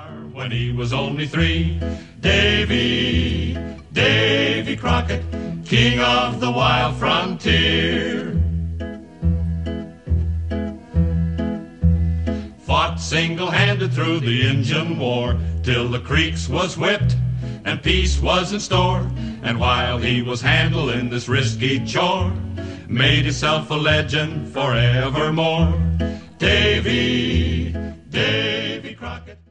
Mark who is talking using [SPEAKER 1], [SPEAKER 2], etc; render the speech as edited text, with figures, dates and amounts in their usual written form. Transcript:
[SPEAKER 1] When he was only 3, Davy Crockett, king of the wild frontier. Fought single-handed through the Injun War, till the Creeks was whipped and peace was in store. And while he was handling this risky chore, made himself a legend forevermore. Davy Crockett.